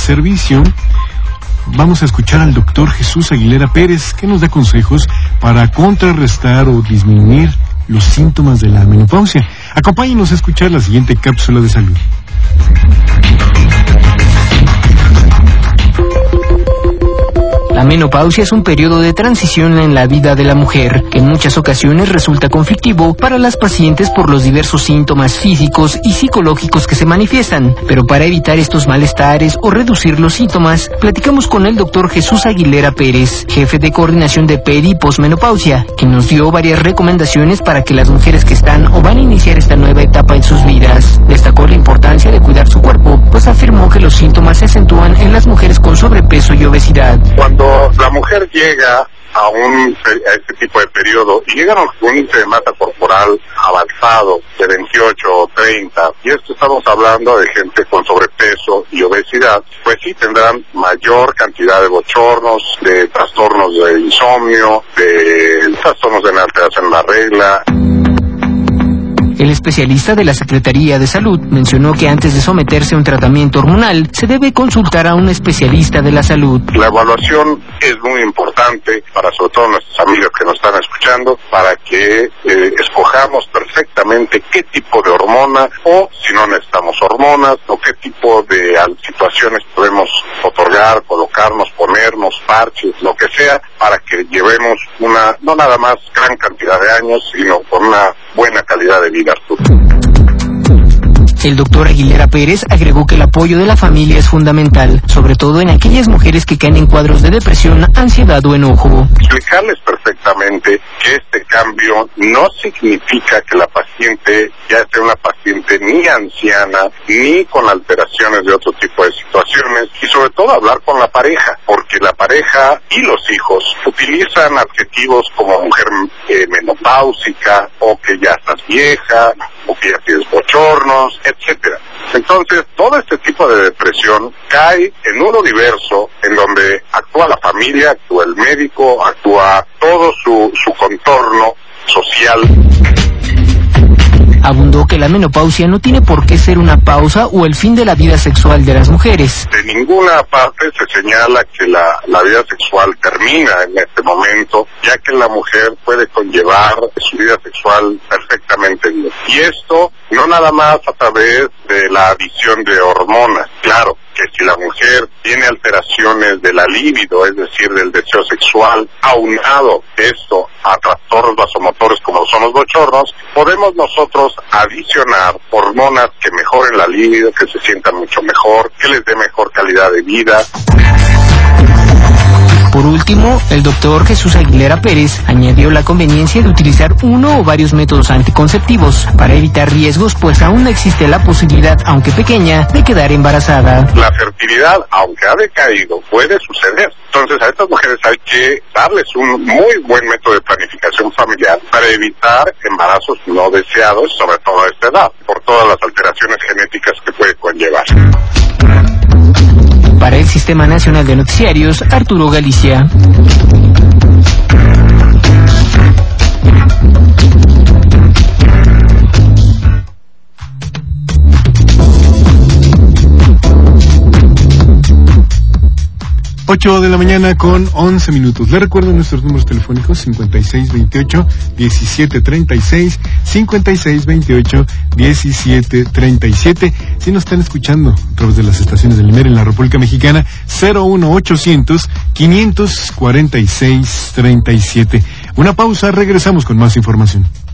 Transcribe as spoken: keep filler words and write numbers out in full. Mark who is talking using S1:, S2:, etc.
S1: servicio. Vamos a escuchar al doctor Jesús Aguilera Pérez, que nos da consejos para contrarrestar o disminuir los síntomas de la menopausia. Acompáñenos a escuchar la siguiente cápsula de salud.
S2: La menopausia es un periodo de transición en la vida de la mujer, que en muchas ocasiones resulta conflictivo para las pacientes por los diversos síntomas físicos y psicológicos que se manifiestan. Pero para evitar estos malestares o reducir los síntomas, platicamos con el doctor Jesús Aguilera Pérez, jefe de coordinación de peri y posmenopausia, que nos dio varias recomendaciones para que las mujeres que están o van a iniciar esta nueva etapa en sus vidas. Destacó la importancia de cuidar su cuerpo, pues afirmó que los síntomas se acentúan en las mujeres con sobrepeso y obesidad.
S3: Cuando la mujer llega a un a este tipo de periodo y llegan a un índice de masa corporal avanzado de veintiocho o treinta, y esto estamos hablando de gente con sobrepeso y obesidad, pues sí tendrán mayor cantidad de bochornos, de trastornos de insomnio, de trastornos de alteración en la regla.
S2: El especialista de la Secretaría de Salud mencionó que antes de someterse a un tratamiento hormonal, se debe consultar a un especialista de la salud.
S3: La evaluación es muy importante para sobre todo nuestros amigos que nos están escuchando, para que eh, escojamos perfectamente qué tipo de hormona, o si no necesitamos hormonas, o qué tipo de situaciones podemos otorgar, colocarnos, ponernos, parches, lo que sea, para que llevemos una, no nada más gran cantidad de años, sino con una buena calidad de vida.
S2: El doctor Aguilera Pérez agregó que el apoyo de la familia es fundamental, sobre todo en aquellas mujeres que caen en cuadros de depresión, ansiedad o enojo.
S3: Explicarles perfectamente que este cambio no significa que la paciente ya sea una paciente ni anciana, ni con alteraciones de otro tipo de situaciones, y sobre todo hablar con la pareja, porque la pareja y los hijos utilizan adjetivos como mujer eh, menopáusica, o que ya estás vieja, o que ya tienes bochornos, etcétera. Entonces, todo este tipo de depresión cae en un universo en donde actúa la familia, actúa el médico, actúa todo su, su contorno social.
S2: Abundó que la menopausia no tiene por qué ser una pausa o el fin de la vida sexual de las mujeres.
S3: De ninguna parte se señala que la, la vida sexual termina en este momento, ya que la mujer puede conllevar su vida sexual perfectamente bien. Y esto no nada más a través de la adición de hormonas. Claro que si la mujer tiene alteraciones de la libido, es decir, del deseo sexual, aunado esto a trastornos vasomotores como son los bochornos, podemos nosotros adicionar hormonas que mejoren la libido, que se sientan mucho mejor, que les dé mejor calidad de vida.
S2: Por último, el doctor Jesús Aguilera Pérez añadió la conveniencia de utilizar uno o varios métodos anticonceptivos para evitar riesgos, pues aún no existe la posibilidad, aunque pequeña, de quedar embarazada.
S3: La fertilidad, aunque ha decaído, puede suceder. Entonces a estas mujeres hay que darles un muy buen método de planificación familiar para evitar embarazos no deseados, sobre todo a esta edad, por todas las alteraciones genéticas que puede conllevar.
S2: Para el Sistema Nacional de Noticiarios, Arturo Galicia.
S1: ocho de la mañana con once minutos. Le recuerdo nuestros números telefónicos: cincuenta y seis veintiocho diecisiete treinta y seis, cincuenta y seis veintiocho diecisiete treinta y siete. Si nos están escuchando a través de las estaciones del I M E R en la República Mexicana, cero uno ochocientos quinientos cuarenta y seis treinta y siete. Una pausa, regresamos con más información.